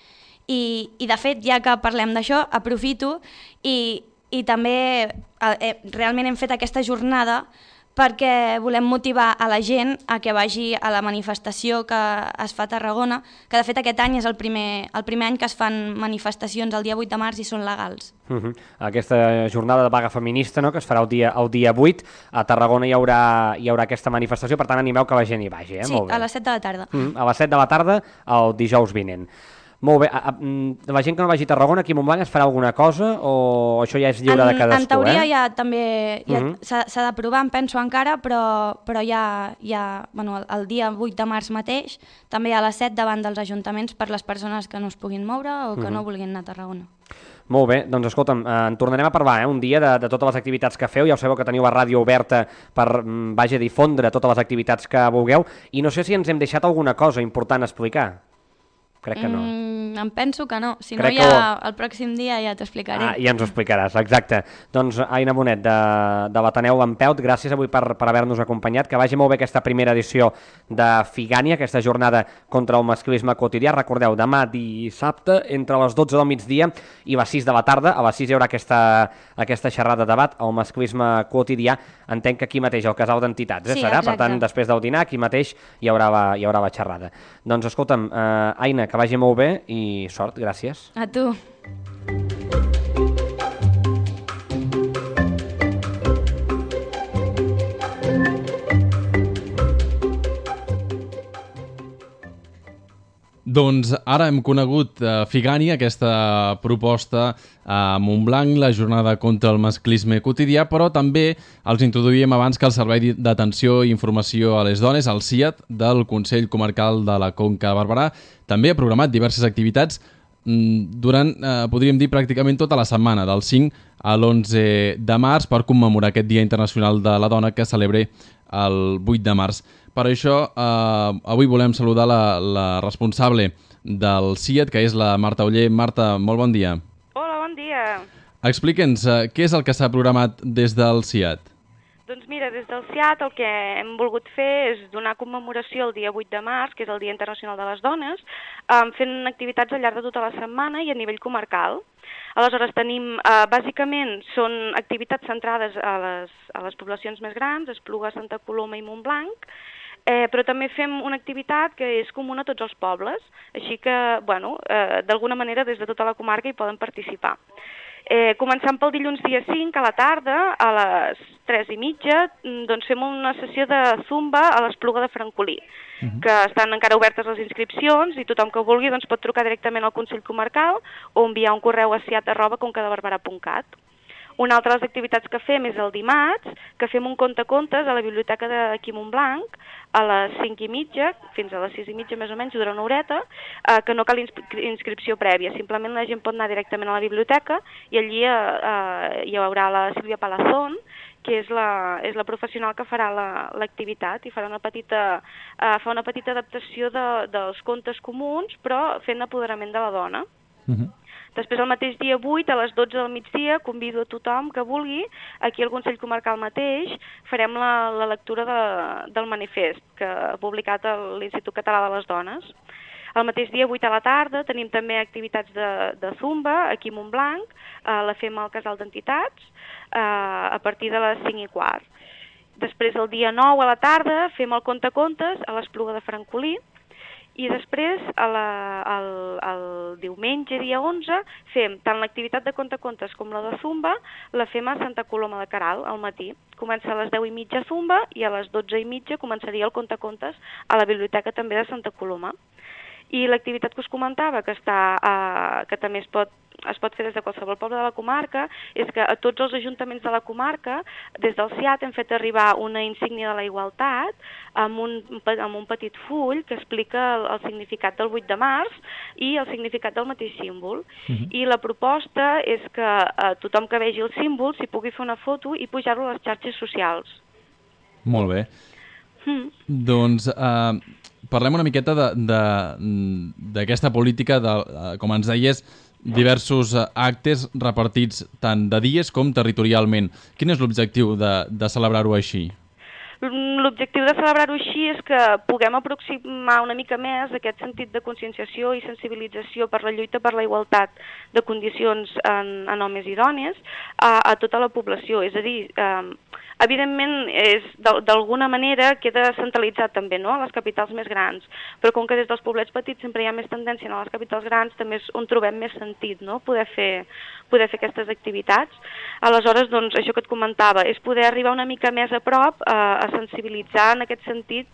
I de fet, ja que parlem d'això, aprofito i també realment hem fet aquesta jornada perquè volem motivar a la gent a que vagi a la manifestació que es fa a Tarragona, que de fet aquest any és el primer any que es fan manifestacions el dia 8 de març i són legals. Aquesta jornada de vaga feminista, no?, que es farà el dia 8, a Tarragona hi haurà aquesta manifestació, per tant animeu que la gent hi vagi. Sí, molt bé. A les 7 de la tarda. A les 7 de la tarda, el dijous vinent. Molt bé, la gent que no vagi a Tarragona, aquí a Montblanc es farà alguna cosa o això ja és lliure de cadascú? En teoria ja també s'ha d'aprovar, em penso encara, però ja el dia 8 de març mateix, també a les 7 davant dels ajuntaments per les persones que no es puguin moure o que no vulguin anar a Tarragona. Molt bé, doncs escolta'm, en tornarem a parlar un dia de totes les activitats que feu. Ja ho sabeu que teniu la ràdio oberta per difondre totes les activitats que vulgueu, i no sé si ens hem deixat alguna cosa important a explicar. Crec que no. Em penso que no, si no ja el pròxim dia ja t'ho explicaré. Ja ens ho explicaràs, exacte. Doncs Aina Bonet, de l'Ateneu Lampeut, gràcies avui per haver-nos acompanyat, que vagi molt bé aquesta primera edició de Figània, aquesta jornada contra el masclisme quotidià. Recordeu, demà dissabte, entre les 12 del migdia i les 6 de la tarda, a les 6 hi haurà aquesta xerrada de debat, el masclisme quotidià, entenc que aquí mateix, al Casal d'Entitats, serà? Exacte. Per tant, després del dinar, aquí mateix hi haurà la xerrada. Doncs escolta'm, Aina, que vagi molt bé i sort, gràcies. A tu. Doncs ara hem conegut Figània, aquesta proposta a Montblanc, la jornada contra el masclisme quotidià, però també els introduïem abans que el Servei d'Atenció i Informació a les Dones, el CIAT, del Consell Comarcal de la Conca de Barberà, també ha programat diverses activitats durant, podríem dir, pràcticament tota la setmana, del 5 a l'11 de març, per commemorar aquest Dia Internacional de la Dona que celebra el 8 de març. Per això, avui volem saludar la responsable del CIAT, que és la Marta Oller. Marta, molt bon dia. Hola, bon dia. Explica'ns, què és el que s'ha programat des del CIAT? Doncs mira, des del CIAT el que hem volgut fer és donar commemoració el dia 8 de març, que és el Dia Internacional de les Dones, fent activitats al llarg de tota la setmana i a nivell comarcal. Aleshores tenim, bàsicament, són activitats centrades a les poblacions més grans, Espluga, Santa Coloma i Montblanc, però també fem una activitat que és comuna a tots els pobles, així que, d'alguna manera des de tota la comarca hi poden participar. Començant pel dilluns dia 5 a la tarda, a les 3:30, doncs fem una sessió de zumba a l'Espluga de Francolí, que estan encara obertes les inscripcions i tothom que vulgui doncs, pot trucar directament al Consell Comarcal o enviar un correu a ciat@concadebarberà.cat. Una altra de les activitats que fem és el dimarts, que fem un contacontes a la biblioteca d'aquí Montblanc, a les 5:30, fins a les 6:30 més o menys, dura una horeta, que no cal inscripció prèvia, simplement la gent pot anar directament a la biblioteca i allí hi haurà la Sílvia Palazón, que és la professional que farà l'activitat i farà una petita adaptació dels contes comuns, però fent apoderament de la dona. Després, el mateix dia 8, a les 12 del migdia, convido a tothom que vulgui, aquí al Consell Comarcal mateix, farem la lectura del manifest que ha publicat l'Institut Català de les Dones. El mateix dia, 8 a la tarda, tenim també activitats de zumba aquí a Montblanc, la fem al Casal d'Entitats, a partir de les 5:15. Després, el dia 9 a la tarda, fem el contacontes a l'Espluga de Francolí, i després, el diumenge, dia 11, fem tant l'activitat de contacontes com la de zumba, la fem a Santa Coloma de Queralt, al matí. Comença a les 10:30 zumba i a les 12:30 començaria el contacontes a la biblioteca també de Santa Coloma. I l'activitat que us comentava, que també es pot fer des de qualsevol poble de la comarca, és que a tots els ajuntaments de la comarca, des del CIAT, hem fet arribar una insígnia de la igualtat amb un petit full que explica el significat del 8 de març i el significat del mateix símbol. I la proposta és que tothom que vegi el símbol s'hi pugui fer una foto i pujar-lo a les xarxes socials. Molt bé. Doncs parlem una miqueta d'aquesta política, com ens deies, diversos actes repartits tant de dies com territorialment. Quin és l'objectiu de celebrar-ho així? L'objectiu de celebrar-ho així és que puguem aproximar una mica més aquest sentit de conscienciació i sensibilització per la lluita per la igualtat de condicions en homes i dones a tota la població. És a dir, evidentment, d'alguna manera queda centralitzat també, no?, a les capitals més grans, però com que des dels poblets petits sempre hi ha més tendència a les capitals grans, també és on trobem més sentit, no?, poder fer aquestes activitats. Aleshores, doncs, això que et comentava, és poder arribar una mica més a prop a sensibilitzar en aquest sentit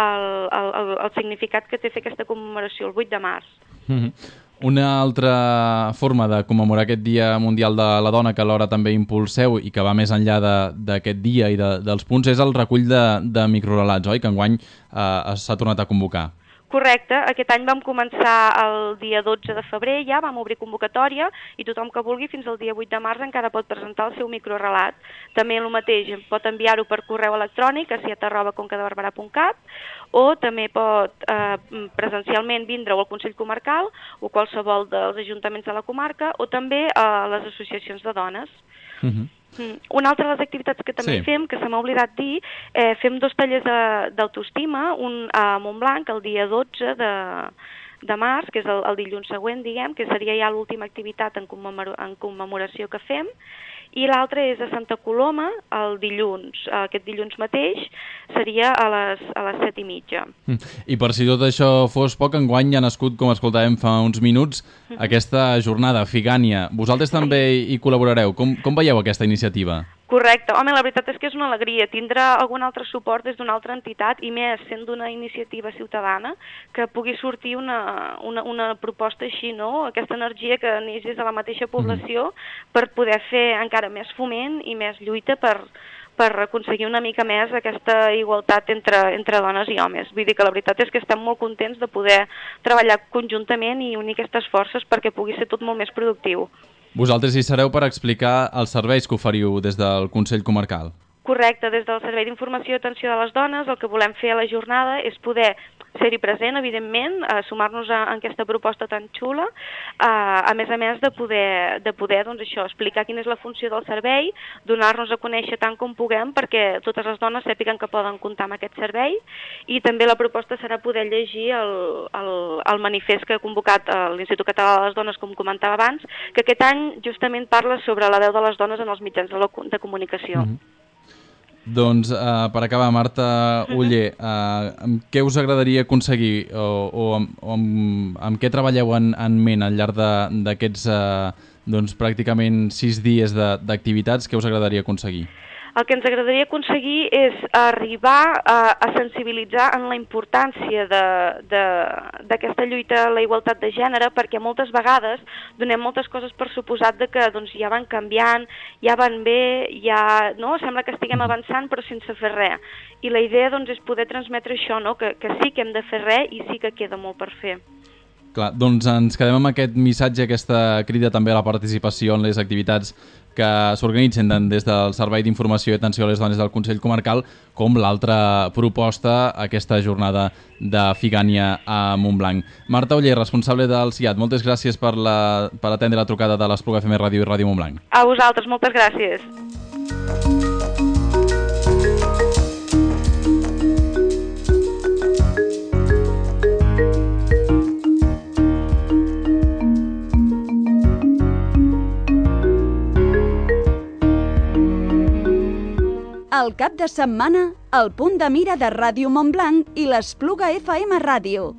el significat que té fer aquesta commemoració el 8 de març. Una altra forma de commemorar aquest Dia Mundial de la Dona que alhora també impulseu i que va més enllà d'aquest dia i dels punts és el recull de microrelats, oi? Que enguany s'ha tornat a convocar. Correcte, aquest any vam començar el dia 12 de febrer, ja vam obrir convocatòria i tothom que vulgui fins al dia 8 de març encara pot presentar el seu microrelat. També el mateix, pot enviar-ho per correu electrònic a siat@concadebarberà.cat o també pot presencialment vindre-ho al Consell Comarcal o qualsevol dels ajuntaments de la comarca o també a les associacions de dones. Una altra de les activitats que també fem, que se m'ha oblidat dir, fem 2 tallers d'autoestima, un a Montblanc el dia 12 de març, que és el dilluns següent, diguem, que seria ja l'última activitat en commemoració que fem, i l'altre és a Santa Coloma el dilluns, aquest dilluns mateix, seria a les 7:30. I per si tot això fos poc, enguany ha nascut, com escoltàvem fa uns minuts, aquesta jornada Figània. Vosaltres també hi col·laborareu. Com veieu aquesta iniciativa? Correcte. Home, la veritat és que és una alegria tindre algun altre suport des d'una altra entitat i més sent d'una iniciativa ciutadana que pugui sortir una proposta així, no? Aquesta energia que neix des de la mateixa població per poder fer encara més foment i més lluita per aconseguir una mica més aquesta igualtat entre dones i homes. Vull dir que la veritat és que estem molt contents de poder treballar conjuntament i unir aquestes forces perquè pugui ser tot molt més productiu. Vosaltres hi sereu per explicar els serveis que oferiu des del Consell Comarcal. Correcte, des del Servei d'Informació i Atenció de les Dones el que volem fer a la jornada és poder ser-hi present, evidentment, sumar-nos a aquesta proposta tan xula, a més de poder doncs això, explicar quina és la funció del servei, donar-nos a conèixer tant com puguem perquè totes les dones sàpiguen que poden comptar amb aquest servei i també la proposta serà poder llegir el manifest que ha convocat l'Institut Català de les Dones, com comentava abans, que aquest any justament parla sobre la veu de les dones en els mitjans de comunicació. Doncs, per acabar, Marta Oller, amb què us agradaria aconseguir o amb què treballeu en ment al llarg d'aquests pràcticament 6 dies d'activitats? Què us agradaria aconseguir? El que ens agradaria aconseguir és arribar a sensibilitzar en la importància d'aquesta lluita a la igualtat de gènere, perquè moltes vegades donem moltes coses per suposat de que doncs, ja van canviant, ja van bé, ja no? Sembla que estiguem avançant però sense fer res. I la idea doncs, és poder transmetre això, no? que sí que hem de fer res i sí que queda molt per fer. Clar, doncs ens quedem amb aquest missatge, aquesta crida també a la participació en les activitats que s'organitzen des del Servei d'Informació i Atenció a les Dones del Consell Comarcal, com l'altra proposta, aquesta jornada de Figània a Montblanc. Marta Oller, responsable del CIAT, moltes gràcies per atendre la trucada de l'Espluga FM Ràdio i Ràdio Montblanc. A vosaltres, moltes gràcies. el cap de setmana al Punt de Mira de Ràdio Montblanc i l'Espluga FM Ràdio.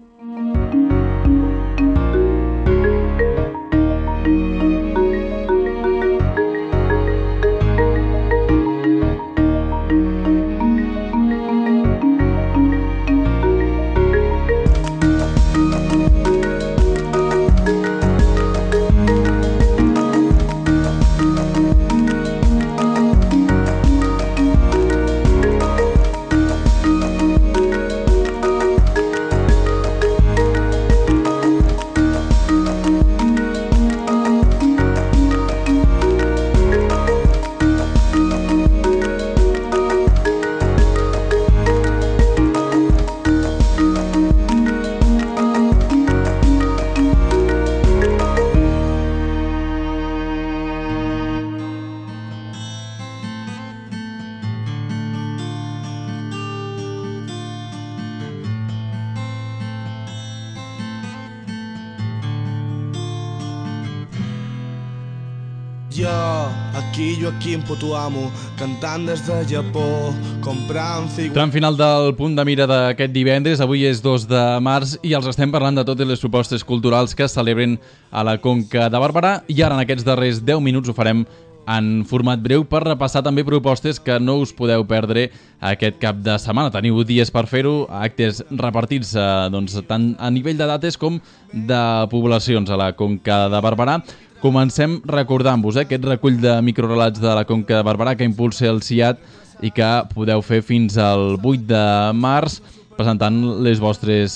Joaquim Putuamo, cantant des de Japó, comprant figures... Tram final del Punt de Mira d'aquest divendres. Avui és 2 de març i els estem parlant de totes les propostes culturals que es celebren a la Conca de Barberà i ara en aquests darrers 10 minuts ho farem en format breu per repassar també propostes que no us podeu perdre aquest cap de setmana. Teniu dies per fer-ho, actes repartits tant a nivell de dates com de poblacions a la Conca de Barberà. Comencem recordant-vos aquest recull de microrelats de la Conca de Barberà que impulsa el CIAT i que podeu fer fins al 8 de març presentant les vostres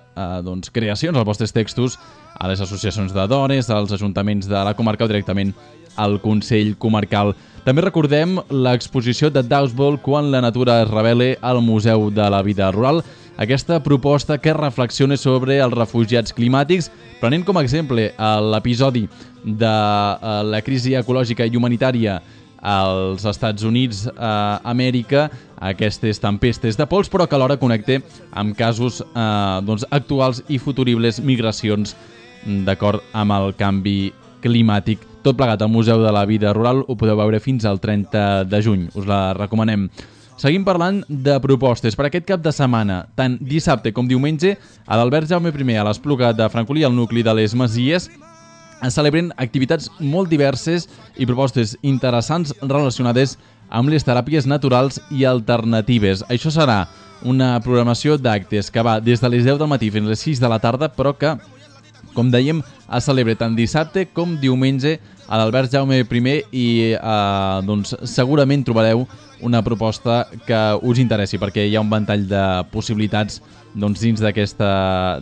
creacions, els vostres textos a les associacions de dones, als ajuntaments de la comarca o directament al Consell Comarcal. També recordem l'exposició de Dausbol Quan la natura es revele al Museu de la Vida Rural. Aquesta proposta que reflexiona sobre els refugiats climàtics, prenent com a exemple l'episodi de la crisi ecològica i humanitària als Estats Units d'Amèrica, aquestes tempestes de pols, però que alhora connecta amb casos actuals i futuribles migracions d'acord amb el canvi climàtic. Tot plegat al Museu de la Vida Rural ho podeu veure fins al 30 de juny. Us la recomanem. Seguim parlant de propostes per aquest cap de setmana. Tant dissabte com diumenge, a l'Albert Jaume I a l'Espluga de Francolí, al nucli de les Masies, es celebren activitats molt diverses i propostes interessants relacionades amb les teràpies naturals i alternatives. Això serà una programació d'actes que va des de les 10 del matí fins a les 6 de la tarda, però que, com dèiem, es celebra tant dissabte com diumenge a l'Albert Jaume I i segurament trobareu una proposta que us interessi perquè hi ha un ventall de possibilitats dins d'aquesta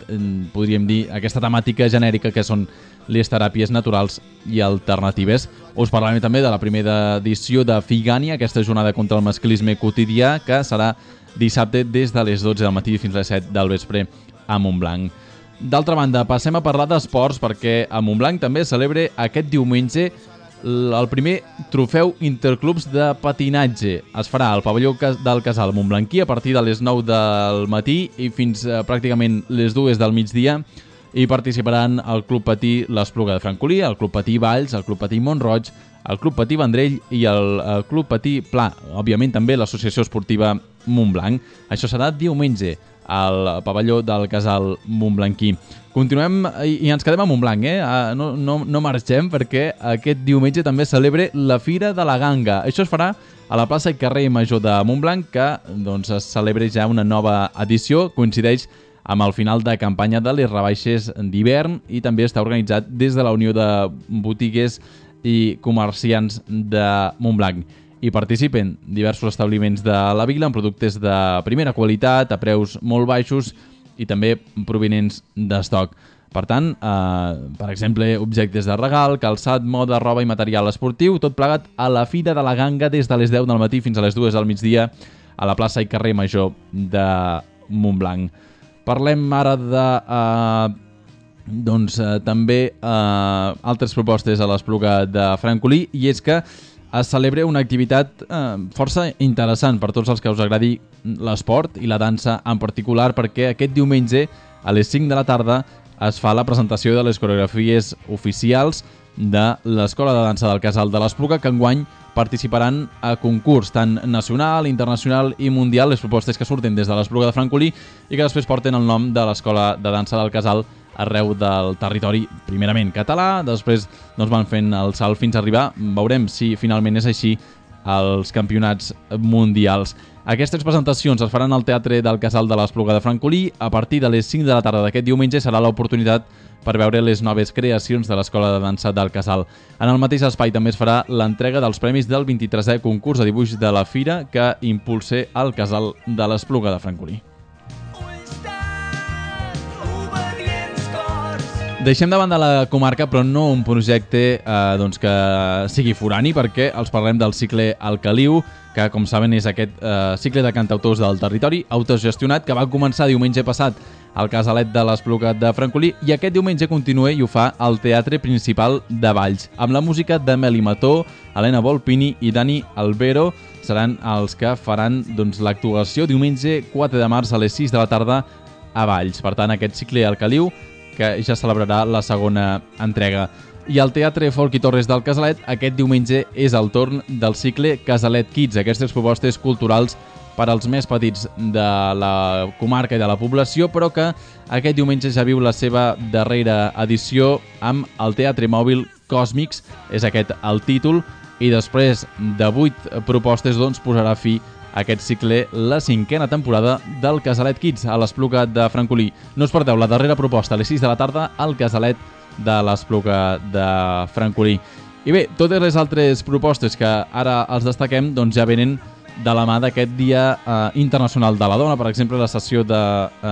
temàtica genèrica que són les teràpies naturals i alternatives. Us parlarem també de la primera edició de Figània, aquesta jornada contra el masclisme quotidià, que serà dissabte des de les 12 del matí fins a les 7 del vespre a Montblanc. D'altra banda, passem a parlar d'esports perquè a Montblanc també celebra aquest diumenge el primer trofeu interclubs de patinatge. Es farà al pavelló del Casal Montblanquí a partir de les 9 del matí i fins pràcticament les 2 del migdia. Hi participaran el Club Patí l'Espluga de Francolí, el Club Patí Valls, el Club Patí Mont-roig, el Club Patí Vendrell i el Club Patí Pla. Òbviament també l'Associació Esportiva Montblanc. Això serà diumenge al pavelló del Casal Montblanquí. Continuem i ens quedem a Montblanc, no marxem perquè aquest diumenge també celebra la Fira de la Ganga. Això es farà a la plaça i carrer Major de Montblanc, que es celebra ja una nova edició, coincideix amb el final de campanya de les rebaixes d'hivern i també està organitzat des de la Unió de Botiguers i Comerciants de Montblanc. Hi participen diversos establiments de la vila amb productes de primera qualitat, a preus molt baixos i també provenents d'estoc. Per tant, per exemple, objectes de regal, calçat, moda, roba i material esportiu, tot plegat a la Fira de la Ganga des de les 10 del matí fins a les 2 del migdia a la plaça i carrer Major de Montblanc. Parlem ara de també altres propostes a l'Espluga de Francolí, i és que es celebra una activitat força interessant per tots els que us agradi l'esport i la dansa en particular, perquè aquest diumenge a les 5 de la tarda es fa la presentació de les coreografies oficials de l'Escola de Dansa del Casal de l'Espluga, que enguany participaran a concurs tant nacional, internacional i mundial, les propostes que surten des de l'Espluga de Francolí i que després porten el nom de l'Escola de Dansa del Casal arreu del territori, primerament català, després van fent el salt fins a arribar, veurem si finalment és així, als campionats mundials. Aquestes presentacions es faran al Teatre del Casal de l'Espluga de Francolí. A partir de les 5 de la tarda d'aquest diumenge serà l'oportunitat per veure les noves creacions de l'Escola de Dansa del Casal. En el mateix espai també es farà l'entrega dels premis del 23è concurs de dibuix de la Fira que impulsa el Casal de l'Espluga de Francolí. Deixem de banda la comarca, però no un projecte que sigui forani, perquè els parlem del cicle El Caliu, que, com saben, és aquest cicle de cantautors del territori autogestionat que va començar diumenge passat al Casalet de l'Espluga de Francolí i aquest diumenge continua i ho fa al Teatre Principal de Valls, amb la música de Meli Mató, Helena Volpini i Dani Albero. Seran els que faran l'actuació diumenge 4 de març a les 6 de la tarda a Valls. Per tant, aquest cicle El Caliu, que ja celebrarà la segona entrega. I al Teatre Folk i Torres del Casalet, aquest diumenge és el torn del cicle Casalet Kids, aquestes propostes culturals per als més petits de la comarca i de la població, però que aquest diumenge ja viu la seva darrera edició amb el Teatre Mòbil Còsmics, és aquest el títol, i després de 8 propostes posarà fi aquest cicle, la 5a temporada del Casalet Kids a l'Espluga de Francolí. No us perdeu la darrera proposta a les 6 de la tarda al Casalet de l'Espluga de Francolí. I bé, totes les altres propostes que ara els destaquem ja venen de la mà d'aquest Dia Internacional de la Dona. Per exemple, la sessió de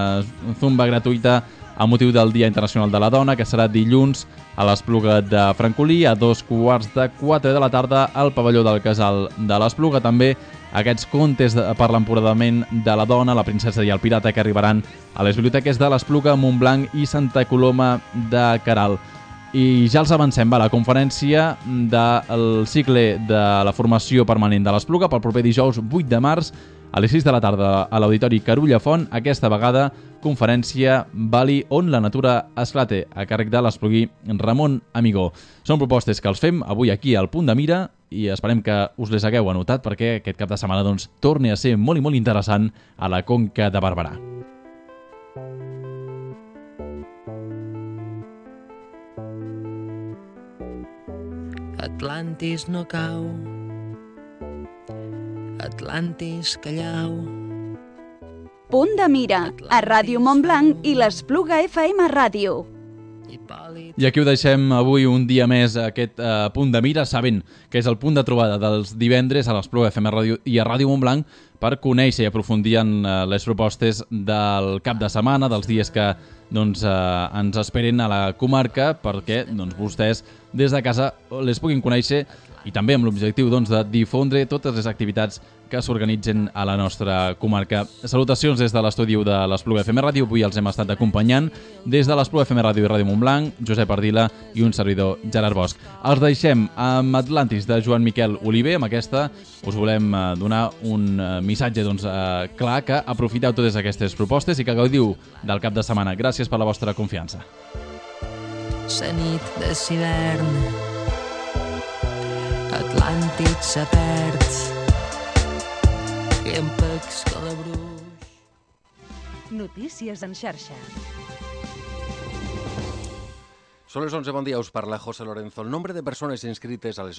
zumba gratuïta a motiu del Dia Internacional de la Dona, que serà dilluns a l'Espluga de Francolí a 3:45 de la tarda al pavelló del Casal de l'Espluga. També aquests contes per l'empoderament de la dona, la princesa i el pirata, que arribaran a les biblioteques de l'Espluga, Montblanc i Santa Coloma de Queralt. I ja els avancem, la conferència del cicle de la formació permanent de l'Espluga pel proper dijous 8 de març a les 6 de la tarda a l'Auditori Carulla Font, aquesta vegada conferència Bali on la natura esclate, a càrrec de l'esplugui Ramon Amigó. Són propostes que els fem avui aquí al Punt de Mira i esperem que us les hagueu anotat perquè aquest cap de setmana torni a ser molt i molt interessant a la Conca de Barberà. Atlantis no cau, Atlantis callau. Punt de Mira, a Ràdio Montblanc i l'Espluga FM Ràdio. I aquí ho deixem avui un dia més, aquest Punt de Mira, sabent que és el punt de trobada dels divendres a l'Espluga FM Ràdio i a Ràdio Montblanc per conèixer i aprofundir en les propostes del cap de setmana, dels dies que ens esperen a la comarca, perquè vostès des de casa les puguin conèixer i també amb l'objectiu de difondre totes les activitats que s'organitzen a la nostra comarca. Salutacions des de l'estudi de l'Espluga FM Ràdio. Avui els hem estat acompanyant des de l'Espluga FM Ràdio i Ràdio Montblanc, Josep Ardila i un servidor, Gerard Bosch. Els deixem amb Atlantis de Joan Miquel Oliver. Amb aquesta us volem donar un missatge clar, que aprofiteu totes aquestes propostes i que gaudiu del cap de setmana. Gràcies per la vostra confiança. La nit de l'hivern, Atlàntic se perd, i en pecs calabruix. Notícies en xarxa. Son les 11, bon dia, us parla José Lorenzo. El nombre de persones inscrites a les